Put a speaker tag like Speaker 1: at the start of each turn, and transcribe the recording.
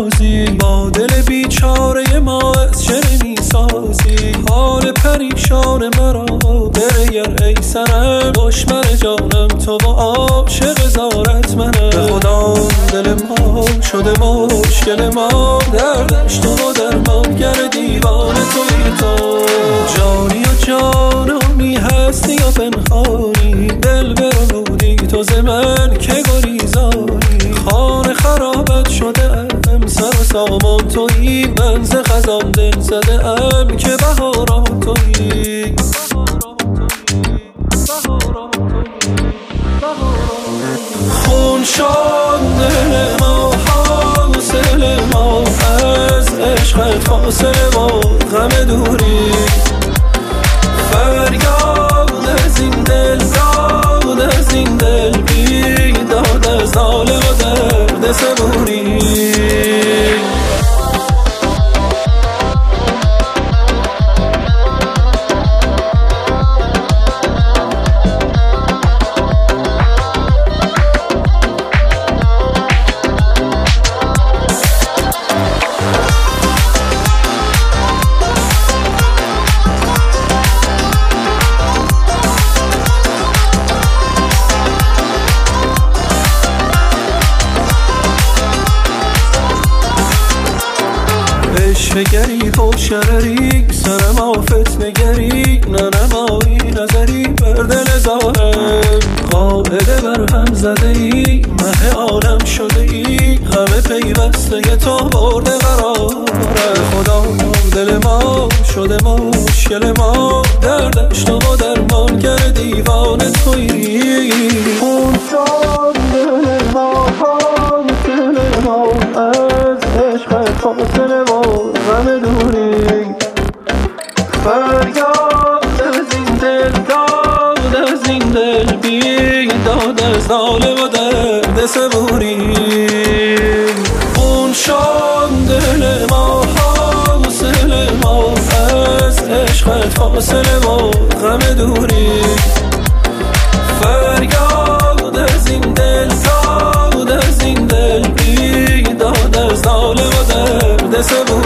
Speaker 1: نازی، با دل بیچاره ما از چه نمیسازی؟ حال پریشان مرا بگر ای سنم، دشمن جانم تو با عاشق زارت منم. به خدا دل ما شده مشکل ما، دردش تو و درمانگر دیوانه توی تو. جانی و جانانی هستی یا پنهانی، دل برمودی تو ز من که گریزانی. خانه خرابت شده ام، سر و سامان تویی، من ز خزان دل زده ام که بهاران تویی. خون شد دل ما، حاصل ما از عشقت فاصله و غم دوری. فریاد از این دل، داد از این دل، بیداد از ناله و درد صبوری. نگری خوشگری سرم آفت نگری، ننمایی نظری بر دل زارم. قاعده بر هم زده ای، مه عالم شده ای، همه پیوسته تو برده قرارم. خدا دل ما شده مشکل ما، دردش تو و درمانگر دیوانه تویی. خون شد دل ما، حاصل ما از عشقت فاصله و غم دوری. فریاد از این دل، داد از این دل، بیداد از ناله و درد صبوری. خون شد دل ما، حاصل ما از عشقت فاصله و غم دوری. فریاد از این دل، داد از این دل، بیداد از ناله و درد صبوری.